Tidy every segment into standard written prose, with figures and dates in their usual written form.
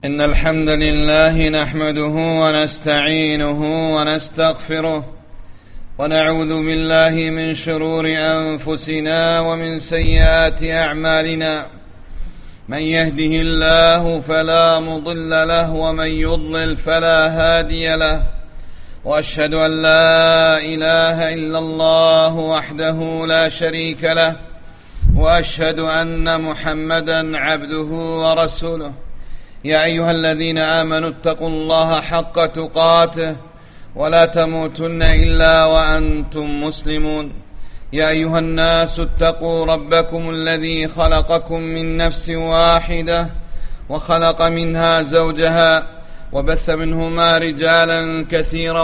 إن الحمد لله نحمده ونستعينه ونستغفره ونعوذ بالله من شرور أنفسنا ومن سيئات أعمالنا. من يهده الله فلا مضل له ومن يضلل فلا هادي له، وأشهد أن لا إله إلا الله وحده لا شريك له، وأشهد أن محمدا عبده ورسوله. يا أيها الذين آمنوا اتقوا الله حق تقاته ولا تموتن إلا وأنتم مسلمون. يا أيها الناس اتقوا ربكم الذي خلقكم من نفس واحدة وخلق منها زوجها وبث منهما رجالا كثيرا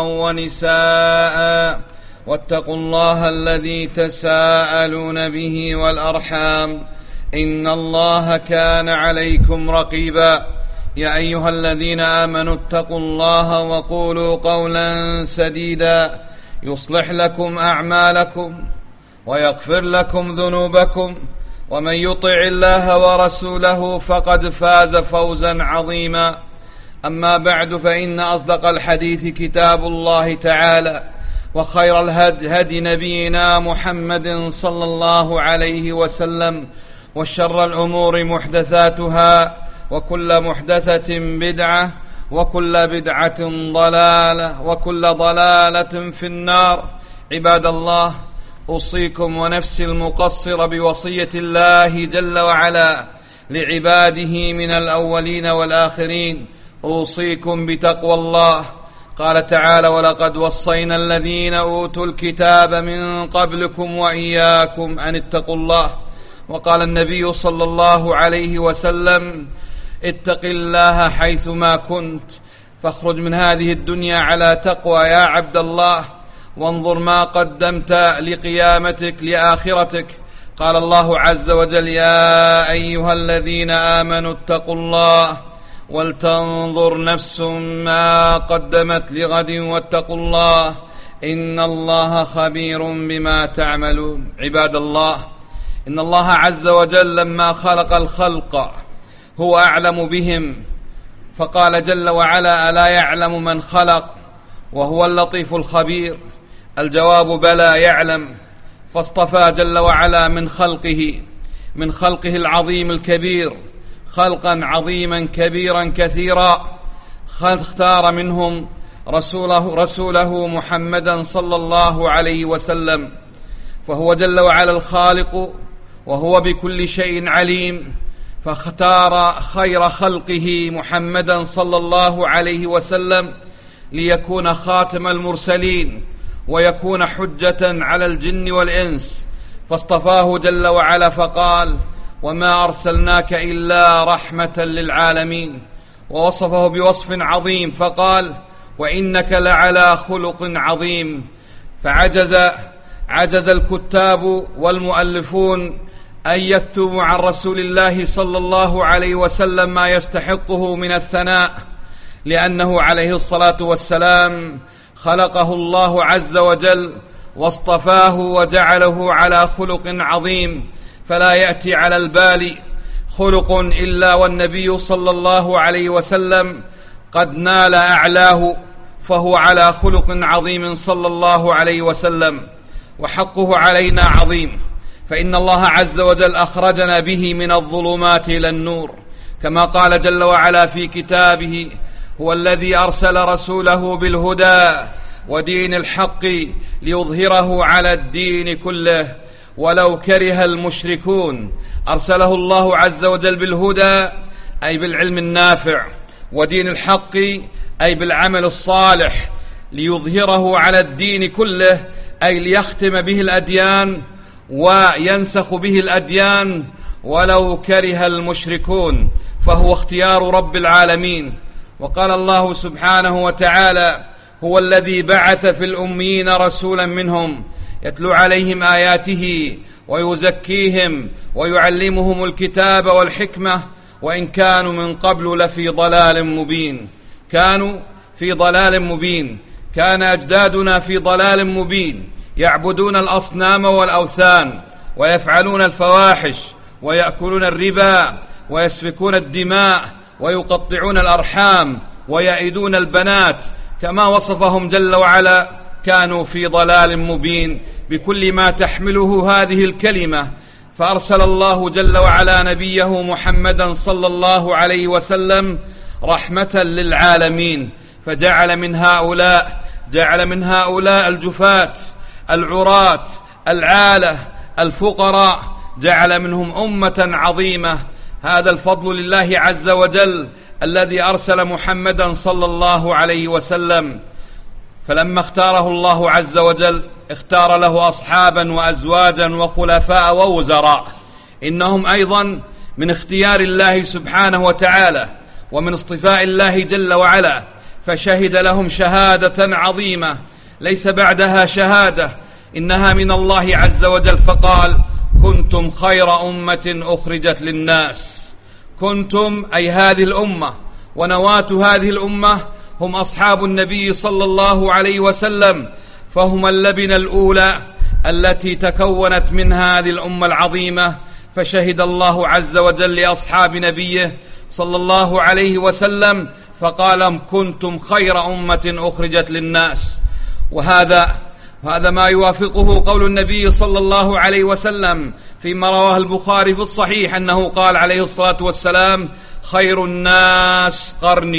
ونساء، واتقوا الله الذي تساءلون به والأرحام إن الله كان عليكم رقيبا. يا أيها الذين آمنوا اتقوا الله وقولوا قولا سديدا يصلح لكم أعمالكم ويغفر لكم ذنوبكم، ومن يطع الله ورسوله فقد فاز فوزا عظيما. أما بعد، فإن أصدق الحديث كتاب الله تعالى، وخير الهدي نبينا محمد صلى الله عليه وسلم، وشر الأمور محدثاتها، وكل محدثة بدعة، وكل بدعة ضلالة، وكل ضلالة في النار. عباد الله، أوصيكم ونفسي المقصر بوصية الله جل وعلا لعباده من الأولين والآخرين، أوصيكم بتقوى الله. قال تعالى: ولقد وصينا الذين أوتوا الكتاب من قبلكم وإياكم أن اتقوا الله. وقال النبي صلى الله عليه وسلم: اتق الله حيثما كنت، فاخرج من هذه الدنيا على تقوى يا عبد الله، وانظر ما قدمت لقيامتك لآخرتك. قال الله عز وجل: يا أيها الذين آمنوا اتقوا الله ولتنظر نفس ما قدمت لغد واتقوا الله إن الله خبير بما تعملون. عباد الله، إن الله عز وجل لما خلق الخلق هو أعلم بهم، فقال جل وعلا: ألا يعلم من خلق وهو اللطيف الخبير؟ الجواب: بلى يعلم. فاصطفى جل وعلا من خلقه العظيم الكبير خلقا عظيما كبيرا كثيرا، اختار منهم رسوله محمدا صلى الله عليه وسلم، فهو جل وعلا الخالق وهو بكل شيء عليم، فاختار خير خلقه محمدا صلى الله عليه وسلم ليكون خاتم المرسلين ويكون حجة على الجن والإنس، فاصطفاه جل وعلا فقال: وما أرسلناك إلا رحمة للعالمين. ووصفه بوصف عظيم فقال: وإنك لعلى خلق عظيم. فعجز الكتاب والمؤلفون أن يكتبوا عن رسول الله صلى الله عليه وسلم ما يستحقه من الثناء، لأنه عليه الصلاة والسلام خلقه الله عز وجل واصطفاه وجعله على خلق عظيم، فلا يأتي على البال خلق إلا والنبي صلى الله عليه وسلم قد نال أعلاه، فهو على خلق عظيم صلى الله عليه وسلم، وحقه علينا عظيم، فإن الله عز وجل أخرجنا به من الظلمات إلى النور، كما قال جل وعلا في كتابه: هو الذي أرسل رسوله بالهدى ودين الحق ليظهره على الدين كله ولو كره المشركون. أرسله الله عز وجل بالهدى أي بالعلم النافع، ودين الحق أي بالعمل الصالح، ليظهره على الدين كله أي ليختم به الأديان وينسخ به الأديان ولو كره المشركون، فهو اختيار رب العالمين. وقال الله سبحانه وتعالى: هو الذي بعث في الأميين رسولا منهم يتلو عليهم آياته ويزكيهم ويعلمهم الكتاب والحكمة وإن كانوا من قبل لفي ضلال مبين. كانوا في ضلال مبين، كان أجدادنا في ضلال مبين، يعبدون الأصنام والأوثان ويفعلون الفواحش ويأكلون الربا ويسفكون الدماء ويقطعون الأرحام ويئدون البنات كما وصفهم جل وعلا، كانوا في ضلال مبين بكل ما تحمله هذه الكلمة. فأرسل الله جل وعلا نبيه محمدا صلى الله عليه وسلم رحمة للعالمين، فجعل من هؤلاء الجفاة العراة العالة الفقراء، جعل منهم أمة عظيمة. هذا الفضل لله عز وجل الذي أرسل محمدا صلى الله عليه وسلم. فلما اختاره الله عز وجل اختار له أصحابا وأزواجا وخلفاء ووزراء، إنهم أيضا من اختيار الله سبحانه وتعالى ومن اصطفاء الله جل وعلا، فشهد لهم شهادة عظيمة ليس بعدها شهادة، إنها من الله عز وجل، فقال: كنتم خير أمة أخرجت للناس. كنتم أي هذه الأمة، ونواة هذه الأمة هم أصحاب النبي صلى الله عليه وسلم، فهم اللبنة الأولى التي تكونت من هذه الأمة العظيمة. فشهد الله عز وجل لأصحاب نبيه صلى الله عليه وسلم فقال: كنتم خير أمة أخرجت للناس. وهذا ما يوافقه قول النبي صلى الله عليه وسلم فيما رواه البخاري في الصحيح أنه قال عليه الصلاة والسلام: خير الناس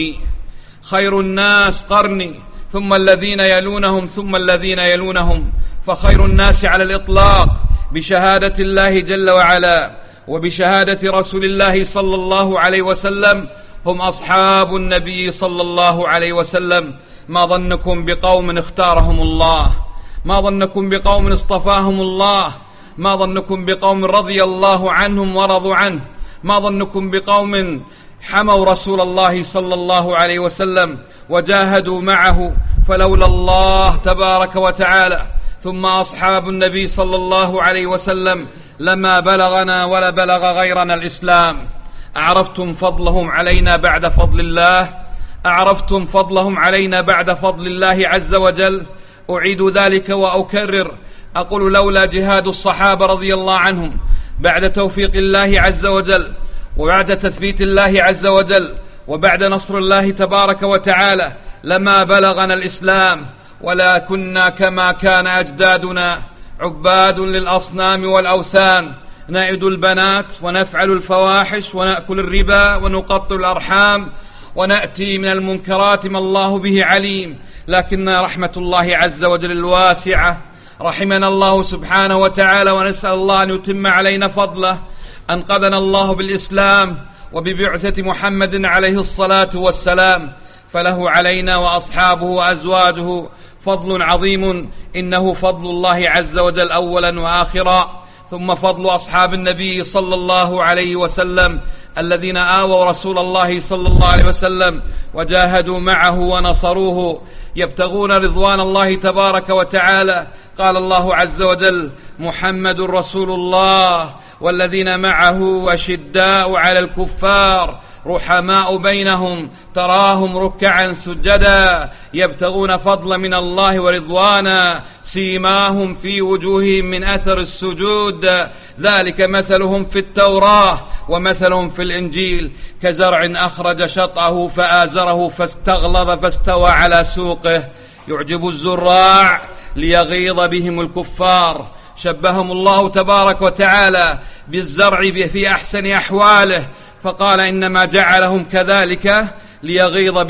قرني ثم الذين يلونهم ثم الذين يلونهم. فخير الناس على الإطلاق بشهادة الله جل وعلا وبشهادة رسول الله صلى الله عليه وسلم هم أصحاب النبي صلى الله عليه وسلم. ما ظنكم بقوم اختارهم الله؟ ما ظنكم بقوم اصطفاهم الله؟ ما ظنكم بقوم رضي الله عنهم ورضوا عنه؟ ما ظنكم بقوم حموا رسول الله صلى الله عليه وسلم وجاهدوا معه؟ فلولا الله تبارك وتعالى ثم أصحاب النبي صلى الله عليه وسلم لما بلغنا ولا بلغ غيرنا الإسلام. أعرفتم فضلهم علينا بعد فضل الله؟ أعرفتم فضلهم علينا بعد فضل الله عز وجل؟ أعيد ذلك وأكرر، أقول: لولا جهاد الصحابة رضي الله عنهم بعد توفيق الله عز وجل وبعد تثبيت الله عز وجل وبعد نصر الله تبارك وتعالى لما بلغنا الإسلام، ولا كنا كما كان أجدادنا عباد للأصنام والأوثان، نائد البنات ونفعل الفواحش ونأكل الربا ونقطع الأرحام ونأتي من المنكرات ما الله به عليم. لكن رحمة الله عز وجل الواسعة رحمنا الله سبحانه وتعالى، ونسأل الله أن يتم علينا فضله. أنقذنا الله بالإسلام وببعثة محمد عليه الصلاة والسلام، فله علينا وأصحابه وأزواجه فضل عظيم، إنه فضل الله عز وجل أولا وآخرا، ثم فضل أصحاب النبي صلى الله عليه وسلم الذين آووا رسول الله صلى الله عليه وسلم وجاهدوا معه ونصروه يبتغون رضوان الله تبارك وتعالى. قال الله عز وجل: محمد رسول الله والذين معه أشداء على الكفار رحماء بينهم تراهم ركعا سجدا يبتغون فضلا من الله ورضوانا سيماهم في وجوههم من أثر السجود ذلك مثلهم في التوراة ومثلهم في الإنجيل كزرع أخرج شطأه فآزره فاستغلظ فاستوى على سوقه يعجب الزراع ليغيظ بهم الكفار. شبههم الله تبارك وتعالى بالزرع في أحسن أحواله، فقال: إنما جعلهم كذلك ليغيظ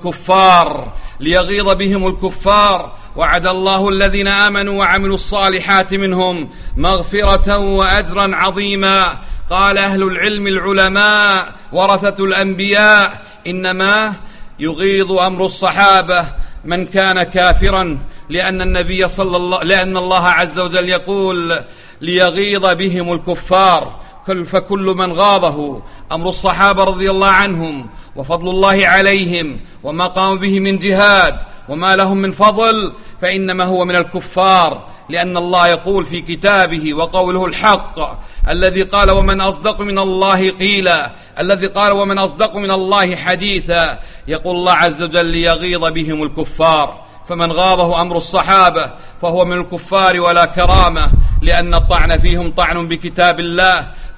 بهم الكفار. وعد الله الذين آمنوا وعملوا الصالحات منهم مغفرة وأجرا عظيما. قال أهل العلم العلماء ورثة الأنبياء: إنما يغيظ أمر الصحابة من كان كافرا، لأن الله عز وجل يقول: ليغيظ بهم الكفار. فكل من غاضه أمر الصحابة رضي الله عنهم وفضل الله عليهم وما قاموا به من جهاد وما لهم من فضل فإنما هو من الكفار، لأن الله يقول في كتابه وقوله الحق الذي قال: ومن أصدق من الله قيلا، الذي قال: ومن أصدق من الله حديثا. يقول الله عز وجل: ليغيظ بهم الكفار. فمن غاضه أمر الصحابة فهو من الكفار ولا كرامة، لأن الطعن فيهم طعن بكتاب الله،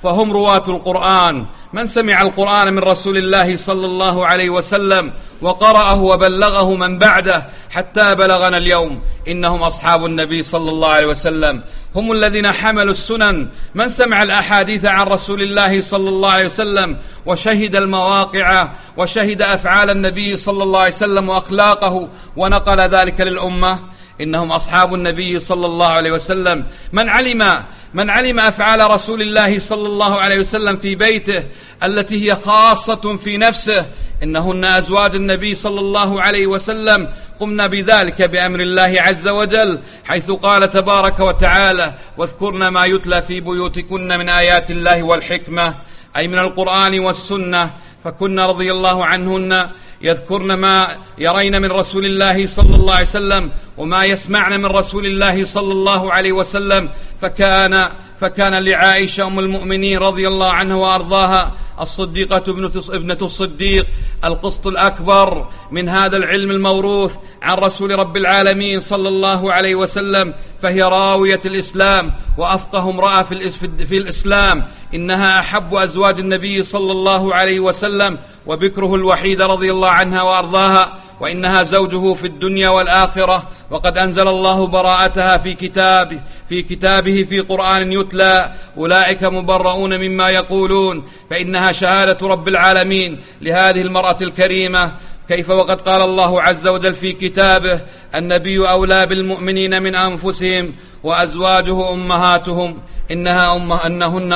فهم رواة القرآن. من سمع القرآن من رسول الله صلى الله عليه وسلم وقرأه وبلغه من بعده حتى بلغنا اليوم، إنهم أصحاب النبي صلى الله عليه وسلم، هم الذين حملوا السنن. من سمع الأحاديث عن رسول الله صلى الله عليه وسلم وشهد المواقع وشهد أفعال النبي صلى الله عليه وسلم وأخلاقه ونقل ذلك للأمة، إنهم أصحاب النبي صلى الله عليه وسلم. من علم أفعال رسول الله صلى الله عليه وسلم في بيته التي هي خاصة في نفسه، إنهن أزواج النبي صلى الله عليه وسلم، قمنا بذلك بأمر الله عز وجل، حيث قال تبارك وتعالى: واذكرن ما يتلى في بيوتكن من آيات الله والحكمة، أي من القرآن والسنة. فكن رضي الله عنهن يذكرن ما يرين من رسول الله صلى الله عليه وسلم وما يسمعن من رسول الله صلى الله عليه وسلم. فكان لعائشة أم المؤمنين رضي الله عنها وأرضاها الصديقة ابنة الصديق القسط الأكبر من هذا العلم الموروث عن رسول رب العالمين صلى الله عليه وسلم، فهي راوية الإسلام وأفقه امرأة في الإسلام. إنها أحب أزواج النبي صلى الله عليه وسلم وبكره الوحيد رضي الله عنها وأرضاها، وإنها زوجه في الدنيا والآخرة. وقد أنزل الله براءتها في كتابه في قرآن يتلى: أولئك مبرؤون مما يقولون. فإنها شهادة رب العالمين لهذه المرأة الكريمة. كيف وقد قال الله عز وجل في كتابه: النبي أولى بالمؤمنين من أنفسهم وأزواجه أمهاتهم، أنهن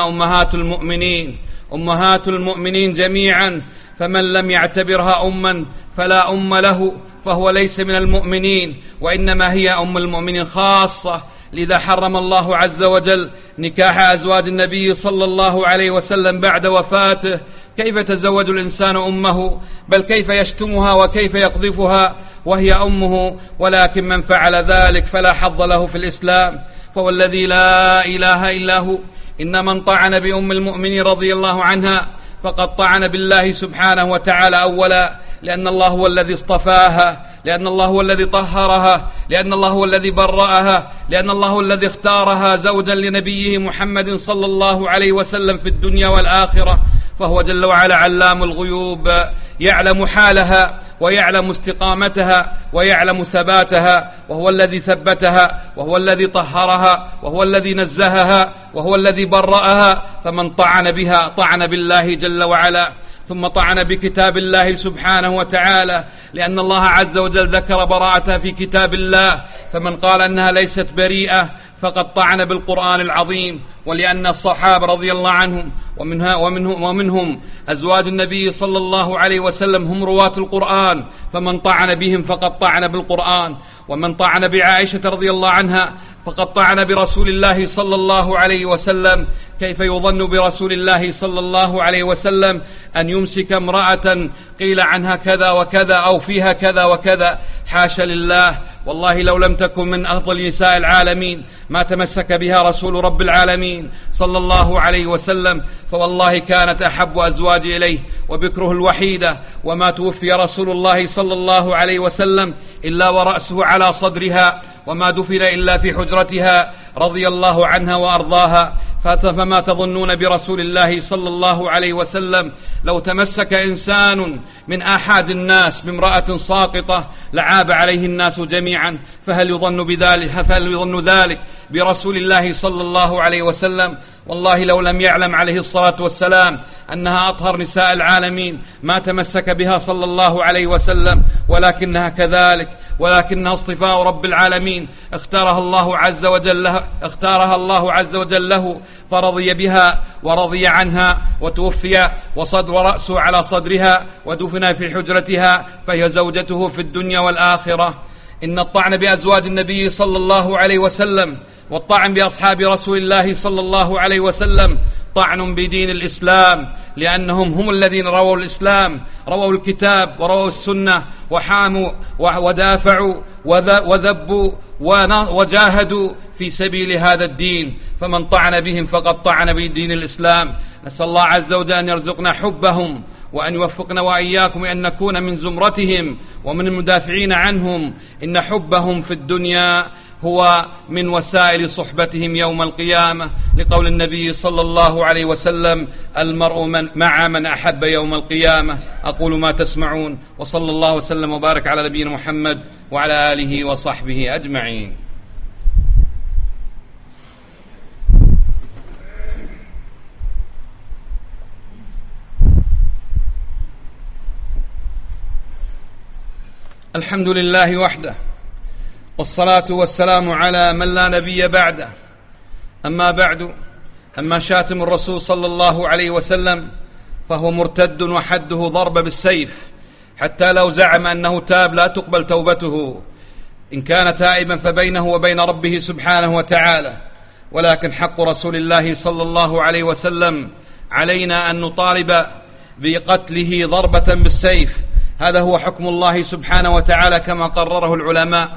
أمهات المؤمنين جميعا. فمن لم يعتبرها أما فلا أم له، فهو ليس من المؤمنين، وإنما هي أم المؤمنين خاصة. لذا حرم الله عز وجل نكاح أزواج النبي صلى الله عليه وسلم بعد وفاته. كيف يتزوج الإنسان أمه؟ بل كيف يشتمها وكيف يقذفها وهي أمه؟ ولكن من فعل ذلك فلا حظ له في الإسلام. فوالذي لا إله إلا هو، إن من طعن بأم المؤمنين رضي الله عنها فقد طعن بالله سبحانه وتعالى أولا، لأن الله هو الذي اصطفاها، لأن الله هو الذي طهرها، لأن الله هو الذي برأها، لأن الله هو الذي اختارها زوجا لنبيه محمد صلى الله عليه وسلم في الدنيا والآخرة. فهو جل وعلا علام الغيوب، يعلم حالها ويعلم استقامتها ويعلم ثباتها، وهو الذي ثبتها وهو الذي طهرها وهو الذي نزهها وهو الذي برأها. فمن طعن بها طعن بالله جل وعلا، ثم طعن بكتاب الله سبحانه وتعالى، لأن الله عز وجل ذكر براءتها في كتاب الله. فمن قال أنها ليست بريئة فقد طعن بالقرآن العظيم. ولأن الصحابة رضي الله عنهم ومنهم أزواج النبي صلى الله عليه وسلم هم رواة القرآن، فمن طعن بهم فقد طعن بالقرآن. ومن طعن بعائشة رضي الله عنها فقد طعن برسول الله صلى الله عليه وسلم. كيف يظن برسول الله صلى الله عليه وسلم أن يمسك امرأة قيل عنها كذا وكذا أو فيها كذا وكذا؟ حاشا لله. والله لو لم تكن من أفضل نساء العالمين ما تمسك بها رسول رب العالمين صلى الله عليه وسلم، فوالله كانت أحب أزواج إليه وبكره الوحيدة. وما توفي رسول الله صلى الله عليه وسلم إلا ورأسه على صدرها، وما دفن إلا في حجرتها رضي الله عنها وأرضاها. فما تظنون برسول الله صلى الله عليه وسلم؟ لو تمسك إنسان من أحد الناس بامرأة ساقطة لعاب عليه الناس جميعا، فهل يظن ذلك برسول الله صلى الله عليه وسلم؟ والله لو لم يعلم عليه الصلاة والسلام أنها أطهر نساء العالمين ما تمسك بها صلى الله عليه وسلم، ولكنها كذلك، ولكنها اصطفاء رب العالمين. اختارها الله عز وجل له فرضي بها ورضي عنها، وتوفي ورأسه على صدرها ودفن في حجرتها، فهي زوجته في الدنيا والآخرة. إن الطعن بأزواج النبي صلى الله عليه وسلم والطعن بأصحاب رسول الله صلى الله عليه وسلم طعن بدين الإسلام، لأنهم هم الذين رووا الإسلام، رووا الكتاب وروا السنة، وحاموا ودافعوا وذبوا وجاهدوا في سبيل هذا الدين. فمن طعن بهم فقد طعن بدين الإسلام. نسأل الله عز وجل أن يرزقنا حبهم، وأن يوفقنا وإياكم أن نكون من زمرتهم ومن المدافعين عنهم. إن حبهم في الدنيا هو من وسائل صحبتهم يوم القيامة، لقول النبي صلى الله عليه وسلم: المرء مع من أحب يوم القيامة. أقول ما تسمعون، وصلى الله وسلم وبارك على نبينا محمد وعلى آله وصحبه أجمعين. الحمد لله وحده، والصلاة والسلام على من لا نبي بعده. أما بعد، أما شاتم الرسول صلى الله عليه وسلم فهو مرتد وحده ضرب بالسيف، حتى لو زعم أنه تاب لا تقبل توبته. إن كان تائبا فبينه وبين ربه سبحانه وتعالى، ولكن حق رسول الله صلى الله عليه وسلم علينا أن نطالب بقتله ضربة بالسيف. هذا هو حكم الله سبحانه وتعالى كما قرره العلماء،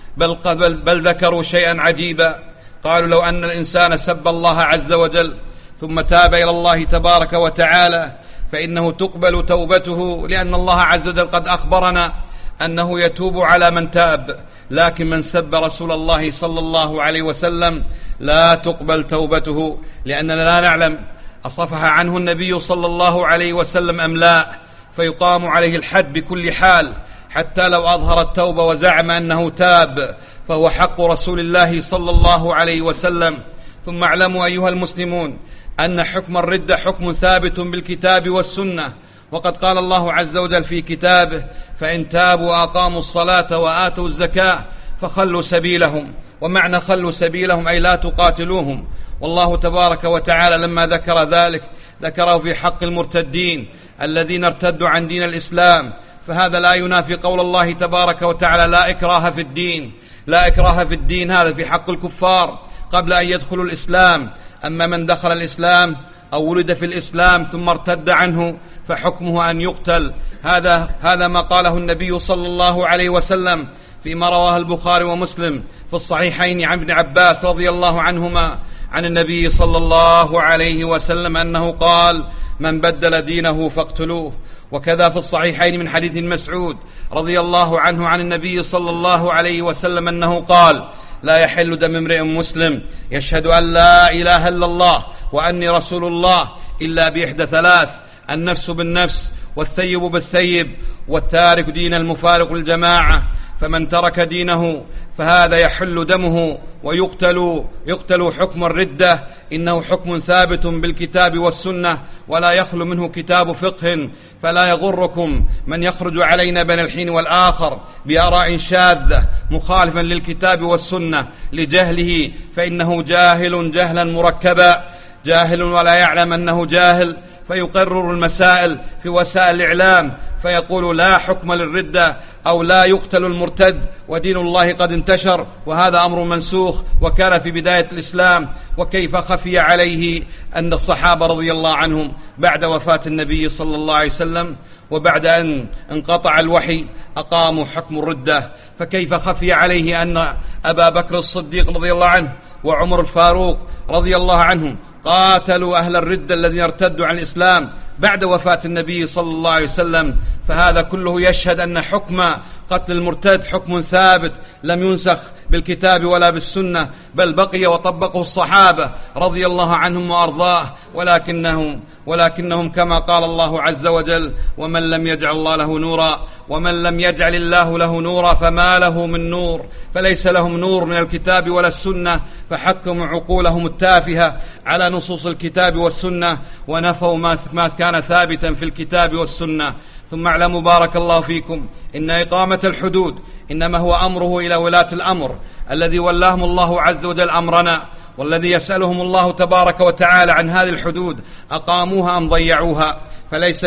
بل ذكروا شيئا عجيبا. قالوا: لو أن الإنسان سب الله عز وجل ثم تاب إلى الله تبارك وتعالى فإنه تقبل توبته، لأن الله عز وجل قد أخبرنا أنه يتوب على من تاب، لكن من سب رسول الله صلى الله عليه وسلم لا تقبل توبته، لأننا لا نعلم أصفح عنه النبي صلى الله عليه وسلم أم لا، فيقام عليه الحد بكل حال، حتى لو أظهر التوبة وزعم أنه تاب، فهو حق رسول الله صلى الله عليه وسلم. ثم اعلموا أيها المسلمون أن حكم الردة حكم ثابت بالكتاب والسنة، وقد قال الله عز وجل في كتابه: فإن تابوا وأقاموا الصلاة وآتوا الزكاة فخلوا سبيلهم. ومعنى خلوا سبيلهم أي لا تقاتلوهم. والله تبارك وتعالى لما ذكر ذلك ذكره في حق المرتدين الذين ارتدوا عن دين الإسلام، فهذا لا ينافي قول الله تبارك وتعالى: لا إكراه في الدين. لا إكراه في الدين، هذا في حق الكفار قبل أن يدخلوا الإسلام. أما من دخل الإسلام أو ولد في الإسلام ثم ارتد عنه فحكمه أن يقتل. هذا ما قاله النبي صلى الله عليه وسلم فيما رواه البخاري ومسلم في الصحيحين عن ابن عباس رضي الله عنهما عن النبي صلى الله عليه وسلم أنه قال: من بدل دينه فاقتلوه. وكذا في الصحيحين من حديث مسعود رضي الله عنه عن النبي صلى الله عليه وسلم أنه قال: لا يحل دم امرئ مسلم يشهد أن لا إله إلا الله وأني رسول الله إلا بإحدى ثلاث: النفس بالنفس، والثيب بالثيب، والتارك دين المفارق للجماعة. فمن ترك دينه فهذا يحل دمه ويقتل حكم الردة. إنه حكم ثابت بالكتاب والسنة، ولا يخلو منه كتاب فقه، فلا يغركم من يخرج علينا بين الحين والآخر بآراء شاذة مخالفا للكتاب والسنة لجهله، فإنه جاهل جهلا مركبا، جاهل ولا يعلم أنه جاهل، فيقرر المسائل في وسائل الإعلام فيقول: لا حكم للردة، أو لا يقتل المرتد، ودين الله قد انتشر، وهذا أمر منسوخ وكان في بداية الإسلام. وكيف خفي عليه أن الصحابة رضي الله عنهم بعد وفاة النبي صلى الله عليه وسلم وبعد أن انقطع الوحي أقاموا حكم الردة، فكيف خفي عليه أن أبا بكر الصديق رضي الله عنه وعمر الفاروق رضي الله عنهم قاتلوا أهل الردة الذين ارتدوا عن الإسلام بعد وفاة النبي صلى الله عليه وسلم. فهذا كله يشهد أن حكم قتل المرتد حكم ثابت لم ينسخ بالكتاب ولا بالسنة، بل بقي وطبقه الصحابة رضي الله عنهم وأرضاه، ولكنهم كما قال الله عز وجل: ومن لم يجعل الله له نورا، ومن لم يجعل الله له نورا فما له من نور. فليس لهم نور من الكتاب ولا السنة، فحكموا عقولهم التافهة على نصوص الكتاب والسنة، ونفوا ما كان ثابتا في الكتاب والسنة. ثم اعلموا بارك الله فيكم إن إقامة الحدود إنما هو أمره إلى ولاة الأمر الذي ولاهم الله عز وجل أمرنا، والذي يسألهم الله تبارك وتعالى عن هذه الحدود: أقاموها أم ضيعوها؟ فليس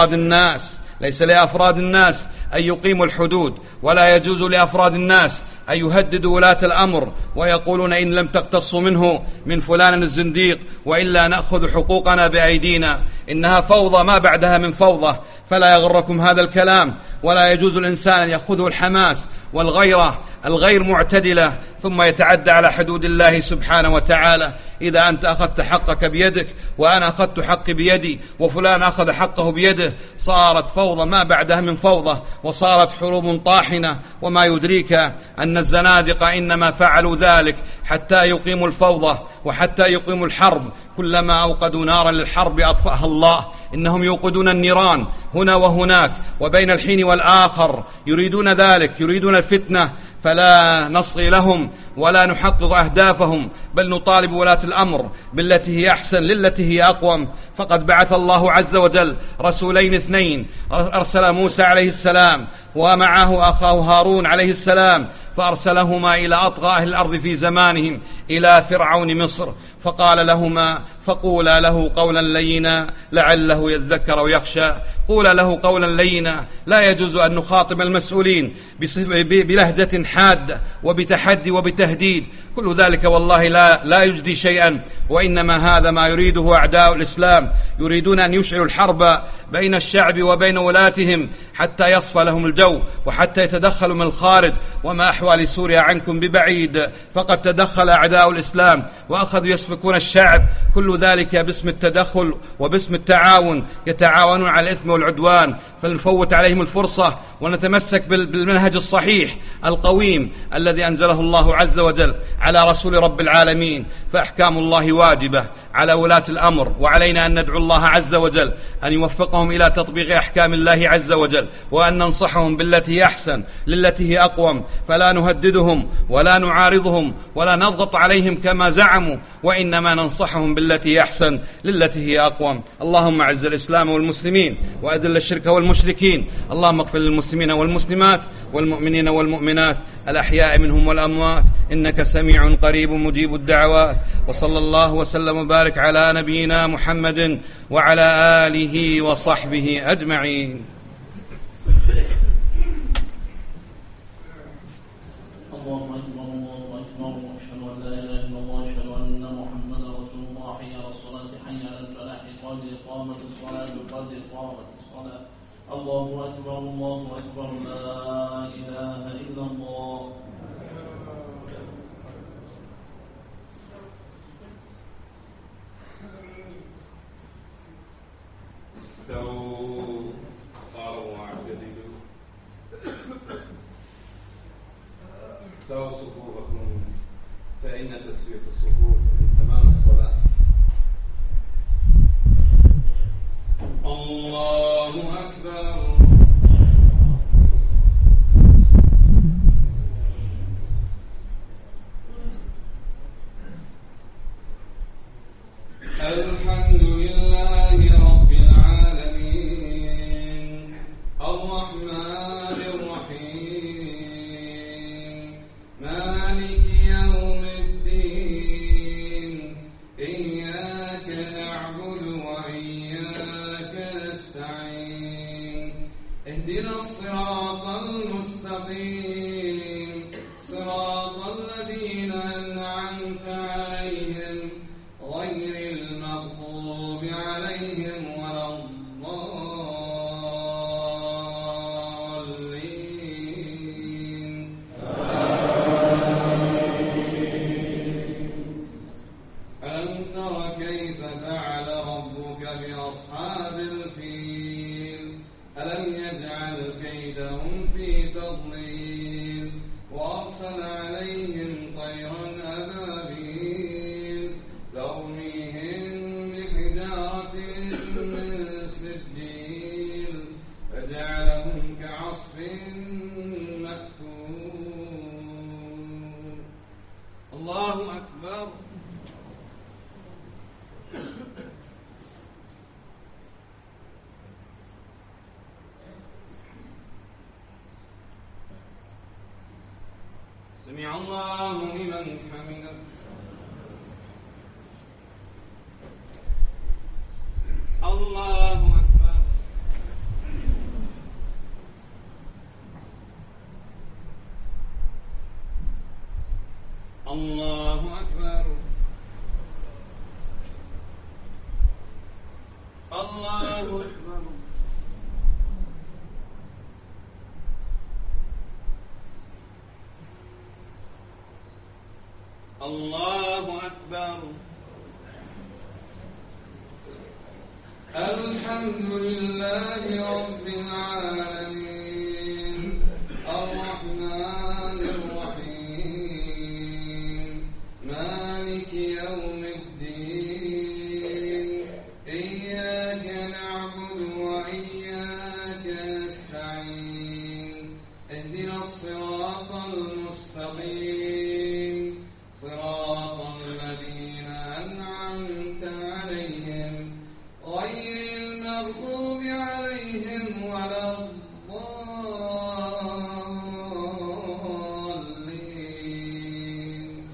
لأفراد الناس أن يقيموا الحدود، ولا يجوز لأفراد الناس أن يهددوا ولاة الأمر ويقولون: إن لم تقتصوا منه من فلان الزنديق وإلا نأخذ حقوقنا بأيدينا. إنها فوضى ما بعدها من فوضى، فلا يغركم هذا الكلام. ولا يجوز الإنسان أن يأخذه الحماس والغيرة الغير معتدلة ثم يتعدى على حدود الله سبحانه وتعالى. إذا أنت أخذت حقك بيدك وأنا أخذت حقي بيدي وفلان أخذ حقه بيده، صارت فوضى ما بعدها من فوضى، وصارت حروب طاحنة. وما يدريك أن الزنادقة إنما فعلوا ذلك حتى يقيموا الفوضى وحتى يقيموا الحرب. كلما أوقدوا نارا للحرب أطفأها الله. إنهم يوقدون النيران هنا وهناك وبين الحين والآخر، يريدون ذلك، يريدون الفتنة، فلا نصغي لهم ولا نحقق أهدافهم، بل نطالب ولاة الأمر بالتي هي أحسن للتي هي أقوم. فقد بعث الله عز وجل رسولين اثنين، أرسل موسى عليه السلام ومعه أخاه هارون عليه السلام، فأرسلهما إلى أطغى أهل الأرض في زمانهم، إلى فرعون مصر، فقال لهما: فقولا له قولا لينا لعله يذكر ويخشى. قولا له قولا لينا، لا يجوز أن نخاطب المسؤولين بلهجة حادة وبتحدي وبتهديد، كل ذلك والله لا يجدي شيئا، وإنما هذا ما يريده أعداء الإسلام. يريدون أن يشعلوا الحرب بين الشعب وبين ولاتهم حتى يصفى لهم الجو وحتى يتدخلوا من الخارج. وما أحوال سوريا عنكم ببعيد، فقد تدخل أعداء الإسلام وأخذوا يسفكون الشعب، كل ذلك باسم التدخل وباسم التعاون، يتعاونون على الإثم والعدوان. فلنفوت عليهم الفرصة ونتمسك بالمنهج الصحيح القويم الذي أنزله الله عز وجل على رسول رب العالمين. فأحكام الله واجبة على ولاة الأمر، وعلينا أن ندعو الله عز وجل أن يوفقهم إلى تطبيق أحكام الله عز وجل، وأن ننصحهم بالتي هي أحسن للتي هي أقوم، فلا نهددهم ولا نعارضهم ولا نضغط عليهم كما زعموا، وإنما ننصحهم بالتي هي أحسن للتي هي أقوم. اللهم أعز الإسلام والمسلمين وأذل الشرك والمشركين. اللهم اغفر للمسلمين والمسلمات والمؤمنين والمؤمنات الأحياء منهم والأموات، إنك سميع قريب مجيب الدعوات. وصلى الله وسلم وبارك على نبينا محمد وعلى آله وصحبه أجمعين. الله أكبر الله أكبر لا إله إلا الله. استووا قاربوا واعتدلوا، استووا صفوفكم فإن تسوية الصفوف من تمام الصلاة. الله أكبر. الحمد لله رب العالمين الرحمن الرحيم مالك يوم الدين إياك نعبد وإياك نستعين اهدنا الصراط المستقيم صراط الذين أنعمت عليهم غير المغضوب عليهم ولا الضالين. ألم تر كيف فعل ربك بأصحاب الفيل ألم يجعل كيدهم في تضليل وأرسل عليهم طيرا أبابيل ترميهم بحجارة من سجيل فجعلهم كعصف مأكول. الله أكبر. سمع الله لمن حمده. الله أكبر. الله أكبر. الله أكبر. الله أكبر. الحمد لله رب العالمين الرحمن الرحيم مالك يوم الدين إياك نعبد وإياك نستعين اهدنا الصراط المستقيم صراط الذين أنعمت عليهم غير المغضوب عليهم ولا الضالين.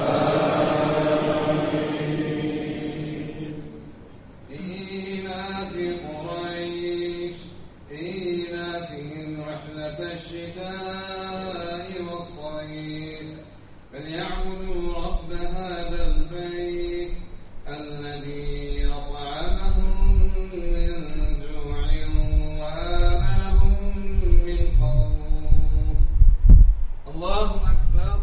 إيلاف قريش إيلافهم رحلة الشتاء والصيف فليعبدوا رب هذا البيت الذي أطعمهم من جوع وآمنهم من خوف. الله أكبر.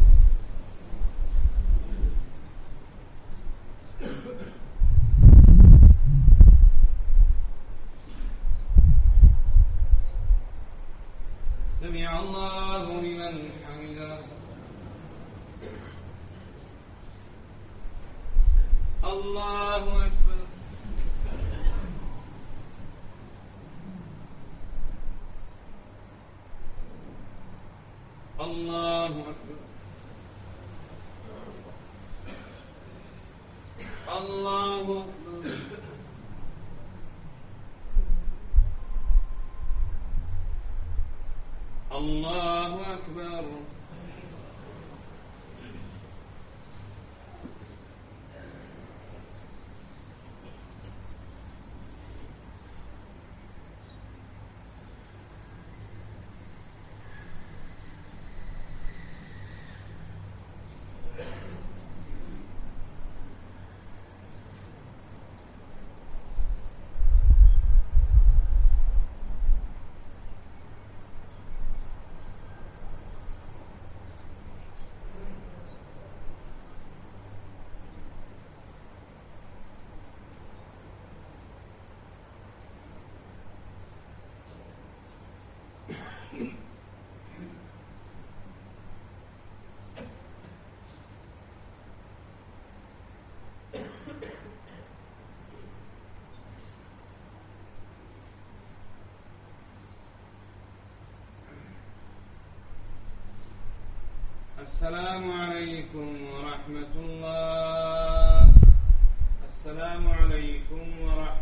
سمع الله لمن حمده. الله أكبر. الله أكبر. الله أكبر. الله أكبر. السلام عليكم ورحمة الله. السلام عليكم ورحمة